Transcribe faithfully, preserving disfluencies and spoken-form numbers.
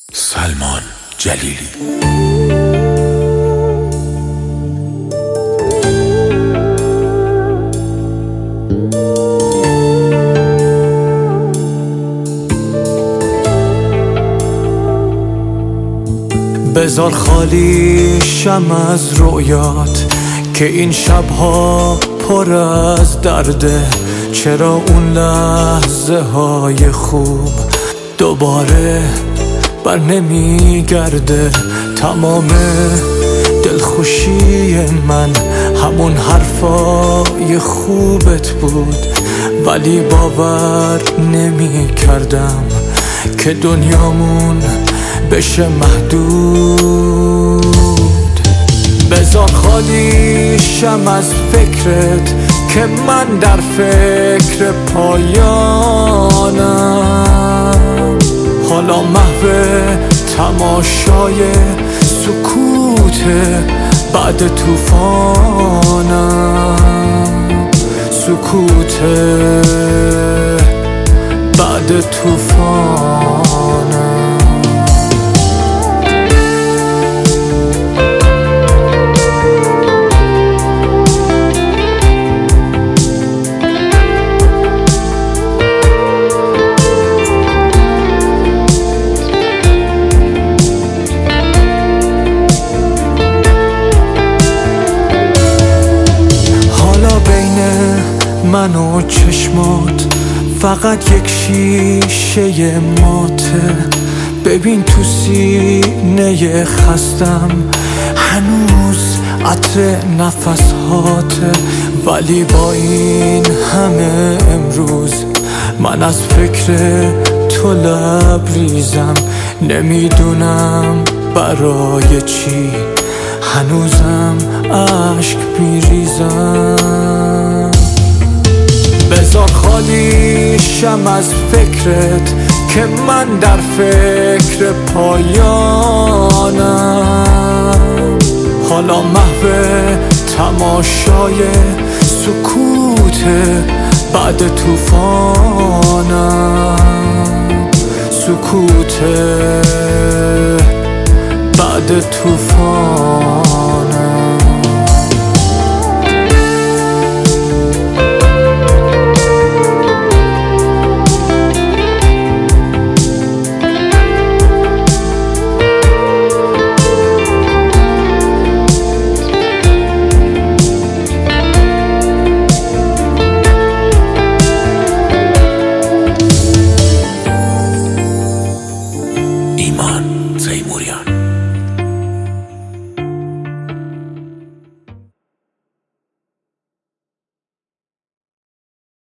سلمان جلیلی. بذار خالی شم از رویات که این شبها پر از درده. چرا اون لحظه های خوب دوباره بر نمیگرده؟ تمام دلخوشی من همون حرفای خوبت بود، ولی باور نمی کردم که دنیامون بشه محدود. بذار خالی شم از فکرت که من در فکر پایانم، حالا محو تماشای سکوت بعد طوفانم، سکوت بعد طوفانم. من و چشمات فقط یک شیشه ماته. ببین تو سینه خستم هنوز عطر نفس هاته، ولی با این همه امروز من از فکر تو لبریزم. نمیدونم برای چی هنوزم عشق میریزم. بذار خالی شم از فکرت که من در فکر پایانم، حالا محو تماشای سکوت بعد طوفانم، سکوت بعد طوفانم. ایمان تیموریان.